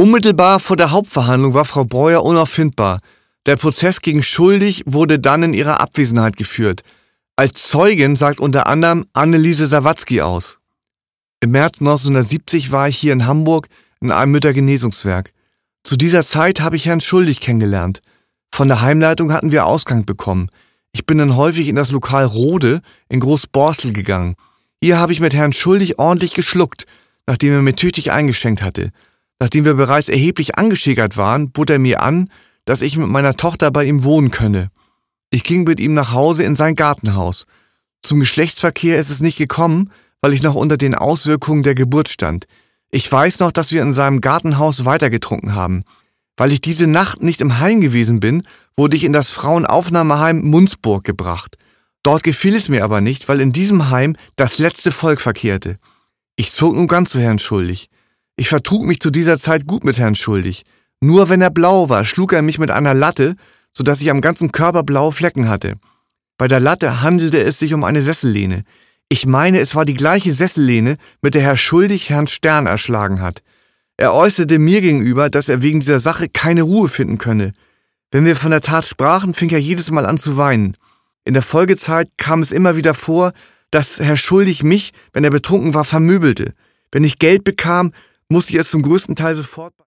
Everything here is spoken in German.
Unmittelbar vor der Hauptverhandlung war Frau Breuer unauffindbar. Der Prozess gegen Schuldig wurde dann in ihrer Abwesenheit geführt. Als Zeugin sagt unter anderem Anneliese Sawatzki aus. Im März 1970 war ich hier in Hamburg in einem Müttergenesungswerk. Zu dieser Zeit habe ich Herrn Schuldig kennengelernt. Von der Heimleitung hatten wir Ausgang bekommen. Ich bin dann häufig in das Lokal Rode in Großborstel gegangen. Hier habe ich mit Herrn Schuldig ordentlich geschluckt, nachdem er mir tüchtig eingeschenkt hatte. Nachdem wir bereits erheblich angeschickert waren, bot er mir an, dass ich mit meiner Tochter bei ihm wohnen könne. Ich ging mit ihm nach Hause in sein Gartenhaus. Zum Geschlechtsverkehr ist es nicht gekommen, weil ich noch unter den Auswirkungen der Geburt stand. Ich weiß noch, dass wir in seinem Gartenhaus weitergetrunken haben. Weil ich diese Nacht nicht im Heim gewesen bin, wurde ich in das Frauenaufnahmeheim Munzburg gebracht. Dort gefiel es mir aber nicht, weil in diesem Heim das letzte Volk verkehrte. Ich zog nun ganz zu Herrn Schuldig. Ich vertrug mich zu dieser Zeit gut mit Herrn Schuldig. Nur wenn er blau war, schlug er mich mit einer Latte, sodass ich am ganzen Körper blaue Flecken hatte. Bei der Latte handelte es sich um eine Sessellehne. Ich meine, es war die gleiche Sessellehne, mit der Herr Schuldig Herrn Stern erschlagen hat. Er äußerte mir gegenüber, dass er wegen dieser Sache keine Ruhe finden könne. Wenn wir von der Tat sprachen, fing er jedes Mal an zu weinen. In der Folgezeit kam es immer wieder vor, dass Herr Schuldig mich, wenn er betrunken war, vermöbelte. Wenn ich Geld bekam, musste ich es zum größten Teil sofort